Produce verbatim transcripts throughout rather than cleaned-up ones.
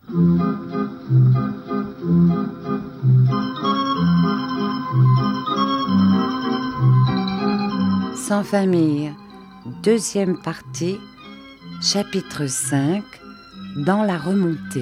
Sans famille, deuxième partie, chapitre cinq, dans la remontée.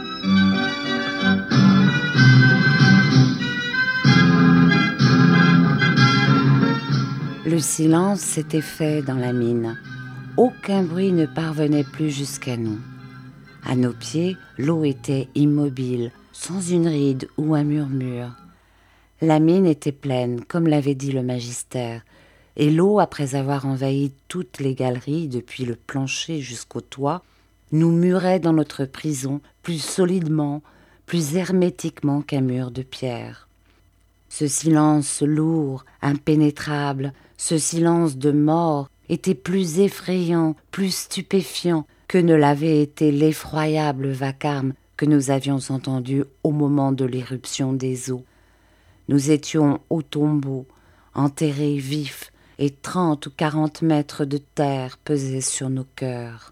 Le silence s'était fait dans la mine. Aucun bruit ne parvenait plus jusqu'à nous. À nos pieds, l'eau était immobile, sans une ride ou un murmure. La mine était pleine, comme l'avait dit le magistère, et l'eau, après avoir envahi toutes les galeries, depuis le plancher jusqu'au toit, nous murait dans notre prison plus solidement, plus hermétiquement qu'un mur de pierre. Ce silence lourd, impénétrable, ce silence de mort était plus effrayant, plus stupéfiant que ne l'avait été l'effroyable vacarme que nous avions entendu au moment de l'éruption des eaux. Nous étions au tombeau, enterrés vifs, et trente ou quarante mètres de terre pesaient sur nos cœurs.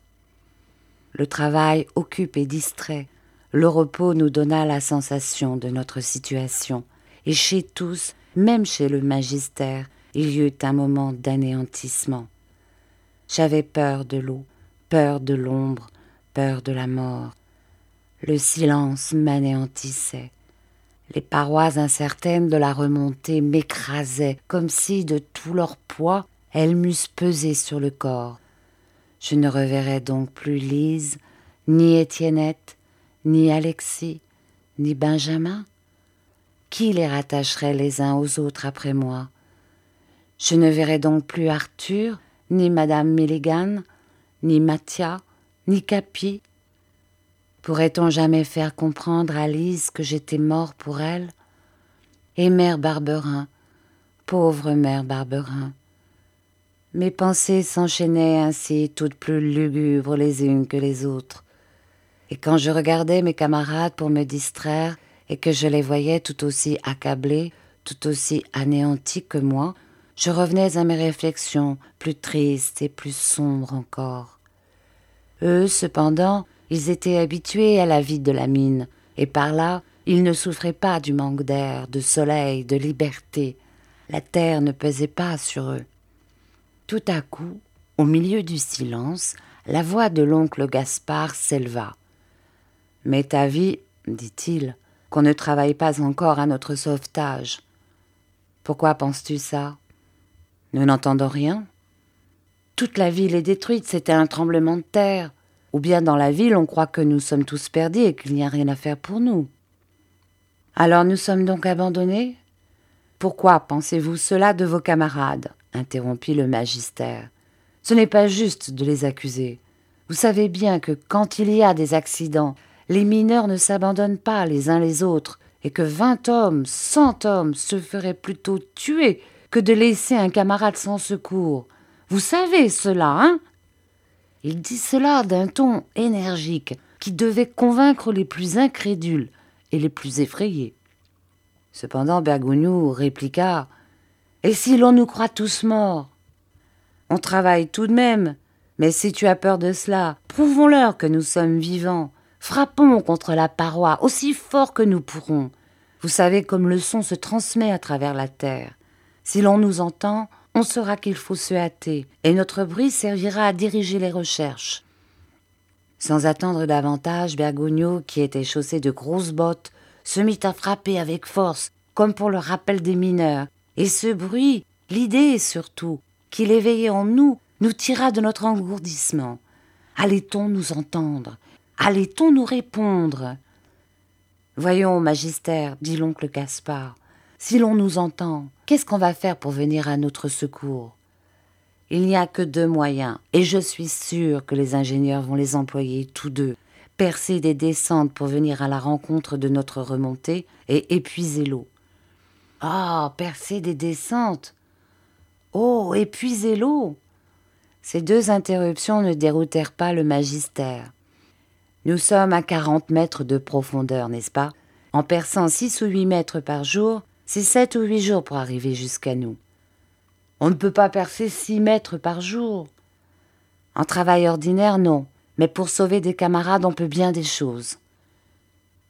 Le travail occupe et distrait, le repos nous donna la sensation de notre situation, et chez tous, même chez le magistère, il y eut un moment d'anéantissement. J'avais peur de l'eau, peur de l'ombre, peur de la mort. Le silence m'anéantissait. Les parois incertaines de la remontée m'écrasaient, comme si, de tout leur poids, elles m'eussent pesé sur le corps. Je ne reverrais donc plus Lise, ni Étiennette, ni Alexis, ni Benjamin. Qui les rattacherait les uns aux autres après moi? Je ne verrais donc plus Arthur, ni Madame Milligan, ni Mathia, ni Capi. Pourrait-on jamais faire comprendre à Lise que j'étais mort pour elle? Et mère Barberin, pauvre mère Barberin. Mes pensées s'enchaînaient ainsi, toutes plus lugubres les unes que les autres. Et quand je regardais mes camarades pour me distraire, et que je les voyais tout aussi accablés, tout aussi anéantis que moi, je revenais à mes réflexions, plus tristes et plus sombres encore. Eux, cependant, ils étaient habitués à la vie de la mine, et par là, ils ne souffraient pas du manque d'air, de soleil, de liberté. La terre ne pesait pas sur eux. Tout à coup, au milieu du silence, la voix de l'oncle Gaspard s'éleva. « M'est avis, dit-il, qu'on ne travaille pas encore à notre sauvetage. Pourquoi penses-tu ça? Nous n'entendons rien. Toute la ville est détruite, c'était un tremblement de terre. Ou bien dans la ville, on croit que nous sommes tous perdus et qu'il n'y a rien à faire pour nous. Alors nous sommes donc abandonnés? Pourquoi pensez-vous cela de vos camarades? Interrompit le magistère. Ce n'est pas juste de les accuser. Vous savez bien que quand il y a des accidents, les mineurs ne s'abandonnent pas les uns les autres et que vingt hommes, cent hommes se feraient plutôt tuer que de laisser un camarade sans secours. Vous savez cela, hein? Il dit cela d'un ton énergique qui devait convaincre les plus incrédules et les plus effrayés. Cependant Bergogneau répliqua « Et si l'on nous croit tous morts? On travaille tout de même, mais si tu as peur de cela, prouvons-leur que nous sommes vivants. Frappons contre la paroi aussi fort que nous pourrons. Vous savez comme le son se transmet à travers la terre. Si l'on nous entend, on saura qu'il faut se hâter, et notre bruit servira à diriger les recherches. » Sans attendre davantage, Bergogneau, qui était chaussé de grosses bottes, se mit à frapper avec force, comme pour le rappel des mineurs, et ce bruit, l'idée surtout, qu'il éveillait en nous, nous tira de notre engourdissement. Allait-on nous entendre? Allait-on nous répondre? « Voyons, magistère, dit l'oncle Gaspard, si l'on nous entend, qu'est-ce qu'on va faire pour venir à notre secours? Il n'y a que deux moyens, et je suis sûr que les ingénieurs vont les employer tous deux, percer des descentes pour venir à la rencontre de notre remontée et épuiser l'eau. »« Ah, percer des descentes! Oh, épuiser l'eau !» Ces deux interruptions ne déroutèrent pas le magistère. Nous sommes à quarante mètres de profondeur, n'est-ce pas? En perçant six ou huit mètres par jour, c'est sept ou huit jours pour arriver jusqu'à nous. On ne peut pas percer six mètres par jour. En travail ordinaire, non, mais pour sauver des camarades, on peut bien des choses.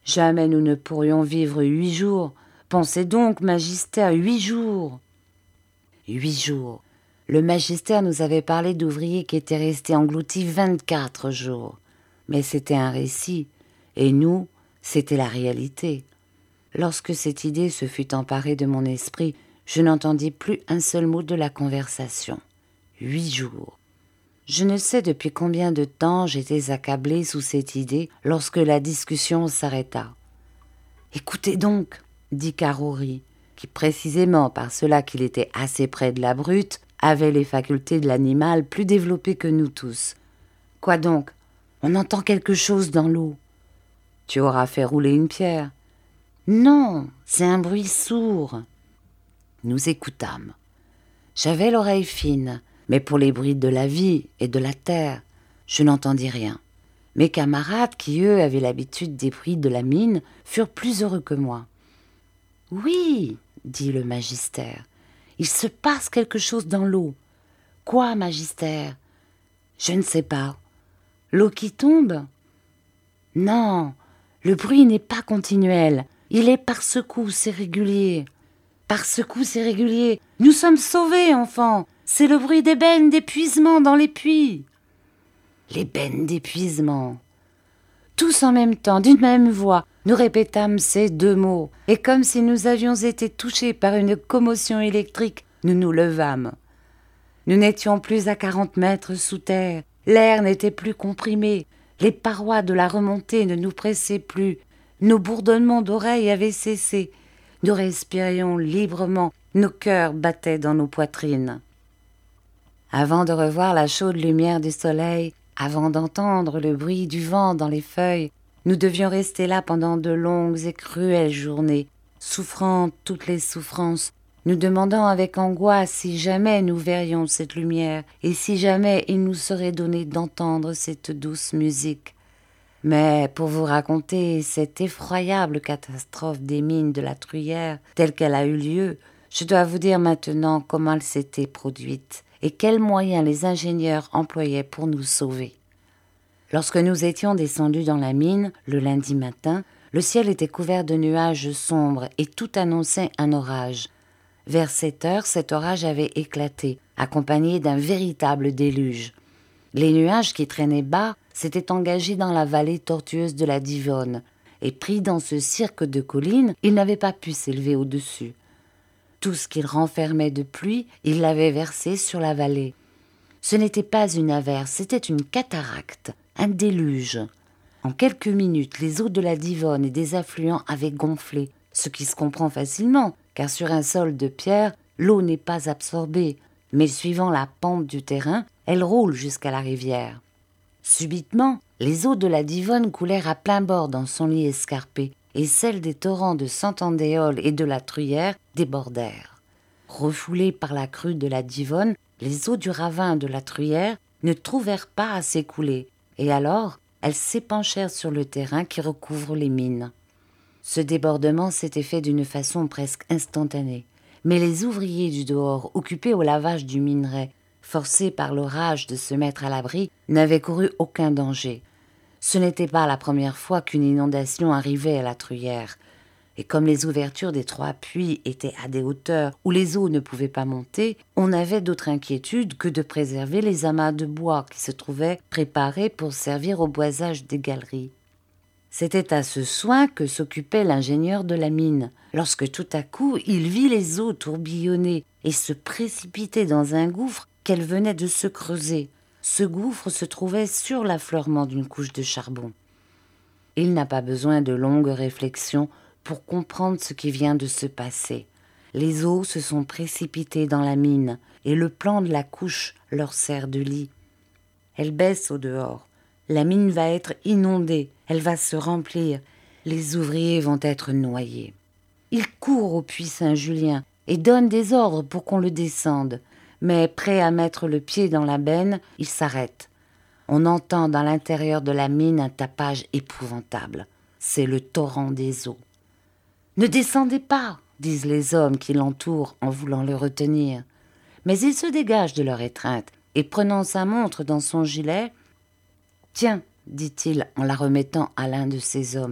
Jamais nous ne pourrions vivre huit jours. Pensez donc, Magister, huit jours. Huit jours. Le Magister nous avait parlé d'ouvriers qui étaient restés engloutis vingt-quatre jours. Mais c'était un récit, et nous, c'était la réalité. Lorsque cette idée se fut emparée de mon esprit, je n'entendis plus un seul mot de la conversation. Huit jours. Je ne sais depuis combien de temps j'étais accablée sous cette idée lorsque la discussion s'arrêta. « Écoutez donc, » dit Carrory, qui précisément par cela qu'il était assez près de la brute, avait les facultés de l'animal plus développées que nous tous. « Quoi donc? On entend quelque chose dans l'eau. »« Tu auras fait rouler une pierre. »« Non, c'est un bruit sourd. » Nous écoutâmes. J'avais l'oreille fine, mais pour les bruits de la vie et de la terre, je n'entendis rien. Mes camarades, qui eux avaient l'habitude des bruits de la mine, furent plus heureux que moi. « Oui, dit le Magister, il se passe quelque chose dans l'eau. »« Quoi, Magister ? » ?»« Je ne sais pas. L'eau qui tombe ? » ?»« Non, le bruit n'est pas continuel. Il est par secousses irréguliers. »« Par secousses irréguliers. Nous sommes sauvés, enfants. C'est le bruit des bennes d'épuisement dans les puits. » Les bennes d'épuisement. Tous en même temps, d'une même voix, nous répétâmes ces deux mots, et comme si nous avions été touchés par une commotion électrique, nous nous levâmes. Nous n'étions plus à quarante mètres sous terre, l'air n'était plus comprimé, les parois de la remontée ne nous pressaient plus, nos bourdonnements d'oreilles avaient cessé, nous respirions librement, nos cœurs battaient dans nos poitrines. Avant de revoir la chaude lumière du soleil, avant d'entendre le bruit du vent dans les feuilles, nous devions rester là pendant de longues et cruelles journées, souffrant toutes les souffrances, nous demandant avec angoisse si jamais nous verrions cette lumière et si jamais il nous serait donné d'entendre cette douce musique. Mais pour vous raconter cette effroyable catastrophe des mines de la Truyère telle qu'elle a eu lieu, je dois vous dire maintenant comment elle s'était produite et quels moyens les ingénieurs employaient pour nous sauver. Lorsque nous étions descendus dans la mine, le lundi matin, le ciel était couvert de nuages sombres et tout annonçait un orage. Vers sept heures, cet orage avait éclaté, accompagné d'un véritable déluge. Les nuages qui traînaient bas s'étaient engagés dans la vallée tortueuse de la Divonne, et pris dans ce cirque de collines, ils n'avaient pas pu s'élever au-dessus. Tout ce qu'il renfermait de pluie, il l'avait versé sur la vallée. Ce n'était pas une averse, c'était une cataracte, un déluge. En quelques minutes, les eaux de la Divonne et des affluents avaient gonflé, ce qui se comprend facilement, car sur un sol de pierre, l'eau n'est pas absorbée, mais suivant la pente du terrain, elle roule jusqu'à la rivière. Subitement, les eaux de la Divonne coulèrent à plein bord dans son lit escarpé, et celles des torrents de Santandéol et de la Truyère débordèrent. Refoulées par la crue de la Divonne, les eaux du ravin de la Truyère ne trouvèrent pas à s'écouler, et alors elles s'épanchèrent sur le terrain qui recouvre les mines. Ce débordement s'était fait d'une façon presque instantanée, mais les ouvriers du dehors, occupés au lavage du minerai, forcés par l'orage de se mettre à l'abri, n'avaient couru aucun danger. Ce n'était pas la première fois qu'une inondation arrivait à la Truyère, et comme les ouvertures des trois puits étaient à des hauteurs où les eaux ne pouvaient pas monter, on n'avait d'autre inquiétude que de préserver les amas de bois qui se trouvaient préparés pour servir au boisage des galeries. C'était à ce soin que s'occupait l'ingénieur de la mine, lorsque tout à coup il vit les eaux tourbillonner et se précipiter dans un gouffre qu'elles venaient de se creuser. Ce gouffre se trouvait sur l'affleurement d'une couche de charbon. Il n'a pas besoin de longues réflexions pour comprendre ce qui vient de se passer. Les eaux se sont précipitées dans la mine et le plan de la couche leur sert de lit. Elle baisse au dehors. La mine va être inondée, elle va se remplir. Les ouvriers vont être noyés. Ils courent au puits Saint-Julien et donnent des ordres pour qu'on le descende. Mais prêt à mettre le pied dans la benne, ils s'arrêtent. On entend dans l'intérieur de la mine un tapage épouvantable. C'est le torrent des eaux. « Ne descendez pas !» disent les hommes qui l'entourent en voulant le retenir. Mais il se dégage de leur étreinte et prenant sa montre dans son gilet, « Tiens, dit-il en la remettant à l'un de ses hommes,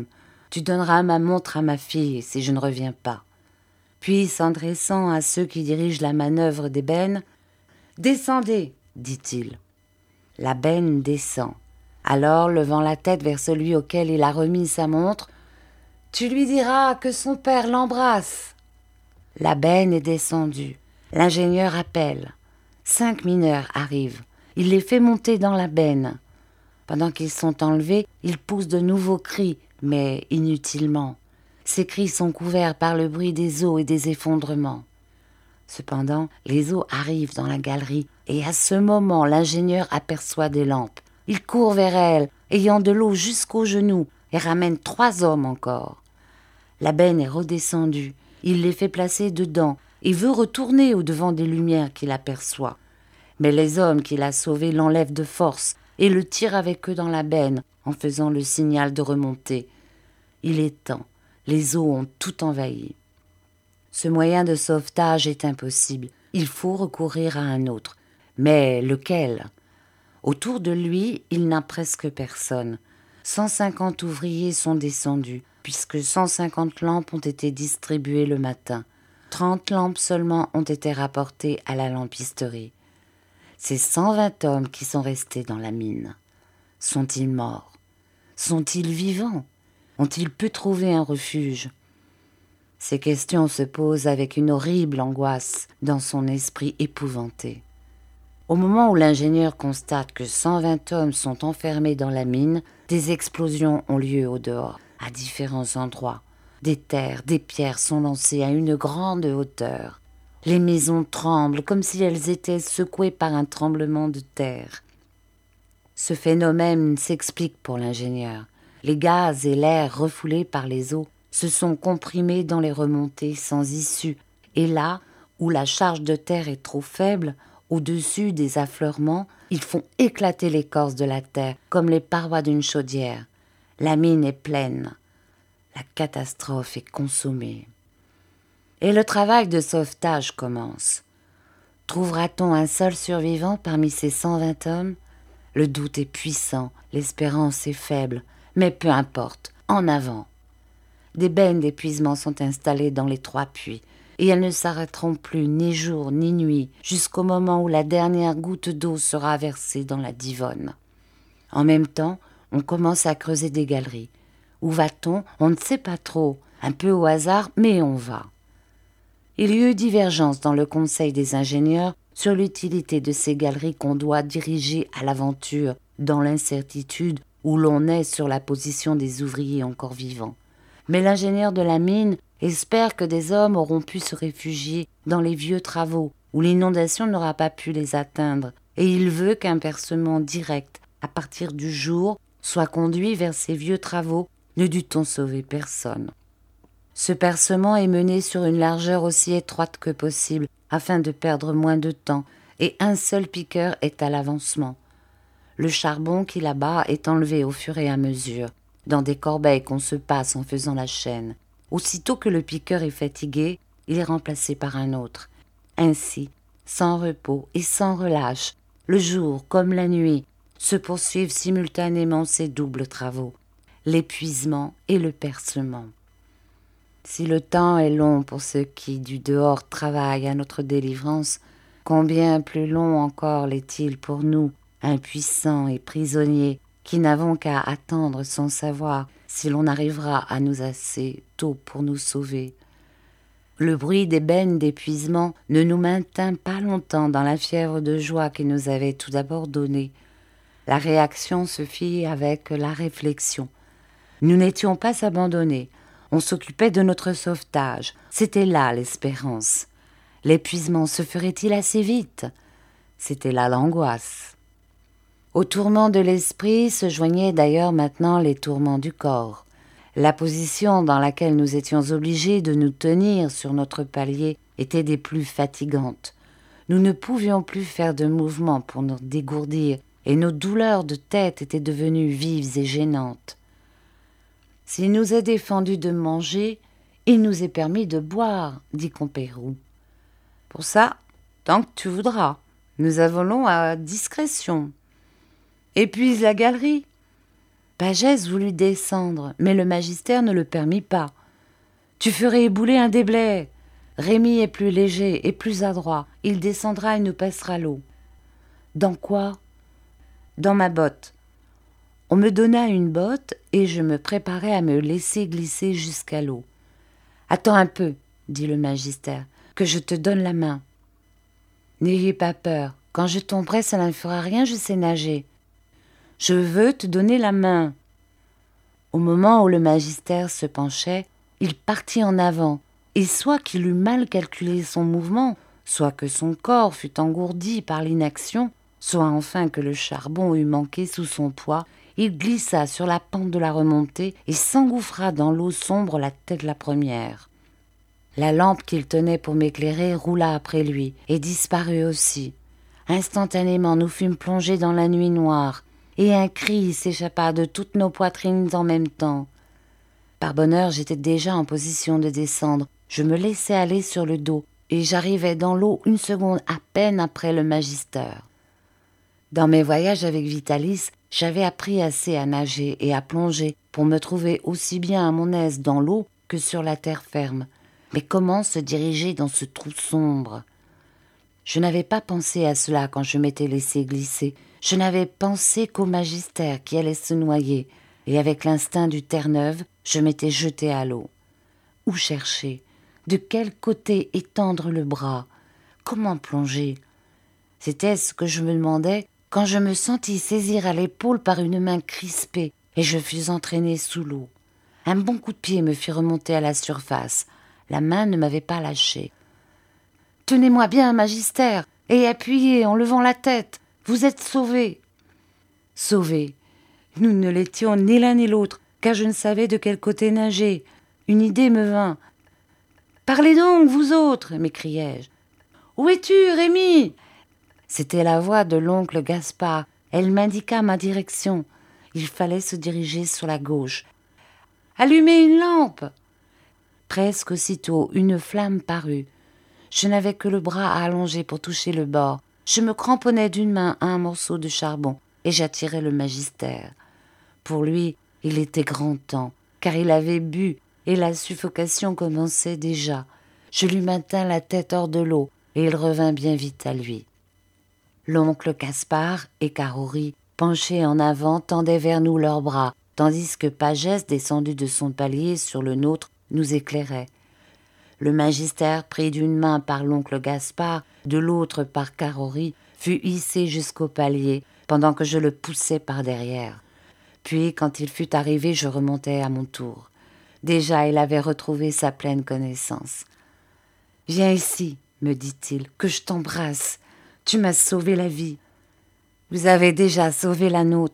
Tu donneras ma montre à ma fille si je ne reviens pas. » Puis, s'adressant à ceux qui dirigent la manœuvre d'ébène, « Descendez, dit-il. » La benne descend. Alors, levant la tête vers celui auquel il a remis sa montre, « Tu lui diras que son père l'embrasse. » La benne est descendue. L'ingénieur appelle. Cinq mineurs arrivent. Il les fait monter dans la benne. Pendant qu'ils sont enlevés, ils poussent de nouveaux cris, mais inutilement. Ces cris sont couverts par le bruit des eaux et des effondrements. Cependant, les eaux arrivent dans la galerie, et à ce moment, l'ingénieur aperçoit des lampes. Il court vers elles, ayant de l'eau jusqu'aux genoux, et ramène trois hommes encore. La benne est redescendue. Il les fait placer dedans, et veut retourner au-devant des lumières qu'il aperçoit. Mais les hommes qu'il a sauvés l'enlèvent de force, et le tirent avec eux dans la benne, en faisant le signal de remonter. Il est temps. Les eaux ont tout envahi. Ce moyen de sauvetage est impossible. Il faut recourir à un autre. Mais lequel ? Autour de lui, il n'a presque personne. cent cinquante ouvriers sont descendus, puisque cent cinquante lampes ont été distribuées le matin. trente lampes seulement ont été rapportées à la lampisterie. C'est cent vingt hommes qui sont restés dans la mine. Sont-ils morts ? Sont-ils vivants ? Ont-ils pu trouver un refuge ? Ces questions se posent avec une horrible angoisse dans son esprit épouvanté. Au moment où l'ingénieur constate que cent vingt hommes sont enfermés dans la mine, des explosions ont lieu au dehors, à différents endroits. Des terres, des pierres sont lancées à une grande hauteur. Les maisons tremblent comme si elles étaient secouées par un tremblement de terre. Ce phénomène s'explique pour l'ingénieur. Les gaz et l'air refoulés par les eaux se sont comprimés dans les remontées sans issue, et là où la charge de terre est trop faible, au-dessus des affleurements, ils font éclater l'écorce de la terre comme les parois d'une chaudière. La mine est pleine. La catastrophe est consommée. Et le travail de sauvetage commence. Trouvera-t-on un seul survivant parmi ces cent vingt hommes ? Le doute est puissant, l'espérance est faible, mais peu importe, en avant. Des bennes d'épuisement sont installées dans les trois puits, et elles ne s'arrêteront plus ni jour ni nuit jusqu'au moment où la dernière goutte d'eau sera versée dans la Divonne. En même temps, on commence à creuser des galeries. Où va-t-on ? On ne sait pas trop, un peu au hasard, mais on va. Il y eut divergence dans le conseil des ingénieurs sur l'utilité de ces galeries qu'on doit diriger à l'aventure dans l'incertitude où l'on est sur la position des ouvriers encore vivants. Mais l'ingénieur de la mine espère que des hommes auront pu se réfugier dans les vieux travaux où l'inondation n'aura pas pu les atteindre, et il veut qu'un percement direct à partir du jour soit conduit vers ces vieux travaux, ne dût-on sauver personne. Ce percement est mené sur une largeur aussi étroite que possible afin de perdre moins de temps, et un seul piqueur est à l'avancement. Le charbon qui l'abat est enlevé au fur et à mesure, dans des corbeilles qu'on se passe en faisant la chaîne. Aussitôt que le piqueur est fatigué, il est remplacé par un autre. Ainsi, sans repos et sans relâche, le jour comme la nuit, se poursuivent simultanément ces doubles travaux, l'épuisement et le percement. Si le temps est long pour ceux qui, du dehors, travaillent à notre délivrance, combien plus long encore l'est-il pour nous, impuissants et prisonniers, qui n'avons qu'à attendre sans savoir si l'on arrivera à nous assez tôt pour nous sauver. Le bruit des bennes d'épuisement ne nous maintint pas longtemps dans la fièvre de joie qu'il nous avait tout d'abord donnée. La réaction se fit avec la réflexion. Nous n'étions pas abandonnés. On s'occupait de notre sauvetage. C'était là l'espérance. L'épuisement se ferait-il assez vite ? C'était là l'angoisse. Aux tourments de l'esprit se joignaient d'ailleurs maintenant les tourments du corps. La position dans laquelle nous étions obligés de nous tenir sur notre palier était des plus fatigantes. Nous ne pouvions plus faire de mouvement pour nous dégourdir, et nos douleurs de tête étaient devenues vives et gênantes. S'il nous est défendu de manger, il nous est permis de boire, dit Compeyroux. Pour ça, tant que tu voudras, nous avons à discrétion. Épuise la galerie. Pagès voulut descendre, mais le magister ne le permit pas. « Tu ferais ébouler un déblai. Rémi est plus léger et plus adroit. Il descendra et nous passera l'eau. »« Dans quoi ?»« Dans ma botte. » On me donna une botte et je me préparais à me laisser glisser jusqu'à l'eau. « Attends un peu, » dit le magister, « que je te donne la main. »« N'ayez pas peur. Quand je tomberai, ça ne fera rien, je sais nager. »« Je veux te donner la main. » Au moment où le magister se penchait, il partit en avant, et soit qu'il eût mal calculé son mouvement, soit que son corps fût engourdi par l'inaction, soit enfin que le charbon eût manqué sous son poids, il glissa sur la pente de la remontée et s'engouffra dans l'eau sombre la tête la première. La lampe qu'il tenait pour m'éclairer roula après lui et disparut aussi. Instantanément, nous fûmes plongés dans la nuit noire, et un cri s'échappa de toutes nos poitrines en même temps. Par bonheur, j'étais déjà en position de descendre. Je me laissais aller sur le dos, et j'arrivais dans l'eau une seconde à peine après le magister. Dans mes voyages avec Vitalis, j'avais appris assez à nager et à plonger pour me trouver aussi bien à mon aise dans l'eau que sur la terre ferme. Mais comment se diriger dans ce trou sombre ? Je n'avais pas pensé à cela quand je m'étais laissé glisser. Je n'avais pensé qu'au magister qui allait se noyer, et avec l'instinct du Terre-Neuve, je m'étais jeté à l'eau. Où chercher ? De quel côté étendre le bras ? Comment plonger ? C'était ce que je me demandais quand je me sentis saisir à l'épaule par une main crispée et je fus entraîné sous l'eau. Un bon coup de pied me fit remonter à la surface. La main ne m'avait pas lâché. « Tenez-moi bien, magister, et appuyez en levant la tête. Vous êtes sauvés. » Sauvés. Nous ne l'étions ni l'un ni l'autre, car je ne savais de quel côté nager. Une idée me vint. « Parlez donc, vous autres !» m'écriai-je. « Où es-tu, Rémi ?» C'était la voix de l'oncle Gaspard. Elle m'indiqua ma direction. Il fallait se diriger sur la gauche. « Allumez une lampe !» Presque aussitôt, une flamme parut. Je n'avais que le bras à allonger pour toucher le bord. Je me cramponnais d'une main à un morceau de charbon et j'attirai le magister. Pour lui, il était grand temps, car il avait bu et la suffocation commençait déjà. Je lui maintins la tête hors de l'eau et il revint bien vite à lui. L'oncle Gaspard et Carrory, penchés en avant, tendaient vers nous leurs bras, tandis que Pagès, descendu de son palier sur le nôtre, nous éclairait. Le magister, pris d'une main par l'oncle Gaspard, de l'autre par Carrory, fut hissé jusqu'au palier, pendant que je le poussais par derrière. Puis, quand il fut arrivé, je remontai à mon tour. Déjà, il avait retrouvé sa pleine connaissance. « Viens ici, me dit-il, que je t'embrasse. Tu m'as sauvé la vie. Vous avez déjà sauvé la nôtre. »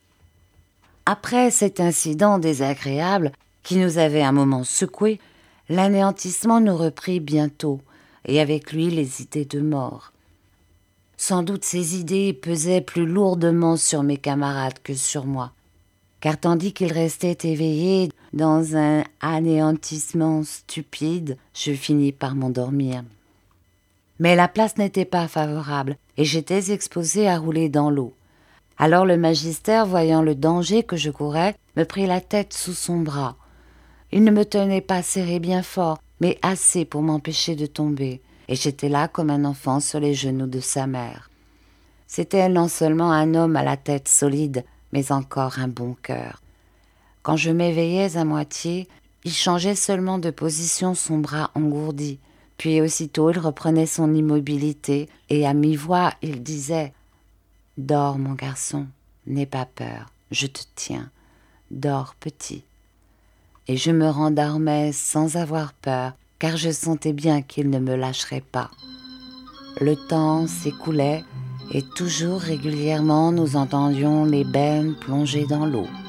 Après cet incident désagréable, qui nous avait un moment secoués, l'anéantissement nous reprit bientôt, et avec lui les idées de mort. Sans doute ces idées pesaient plus lourdement sur mes camarades que sur moi, car tandis qu'ils restaient éveillés dans un anéantissement stupide, je finis par m'endormir. Mais la place n'était pas favorable, et j'étais exposé à rouler dans l'eau. Alors le magister, voyant le danger que je courais, me prit la tête sous son bras. Il ne me tenait pas serré bien fort, mais assez pour m'empêcher de tomber, et j'étais là comme un enfant sur les genoux de sa mère. C'était non seulement un homme à la tête solide, mais encore un bon cœur. Quand je m'éveillais à moitié, il changeait seulement de position son bras engourdi, puis aussitôt il reprenait son immobilité, et à mi-voix il disait « Dors, mon garçon, n'aie pas peur, je te tiens, dors petit. » Et je me rendormais sans avoir peur, car je sentais bien qu'il ne me lâcherait pas. Le temps s'écoulait, et toujours régulièrement nous entendions les bennes plonger dans l'eau.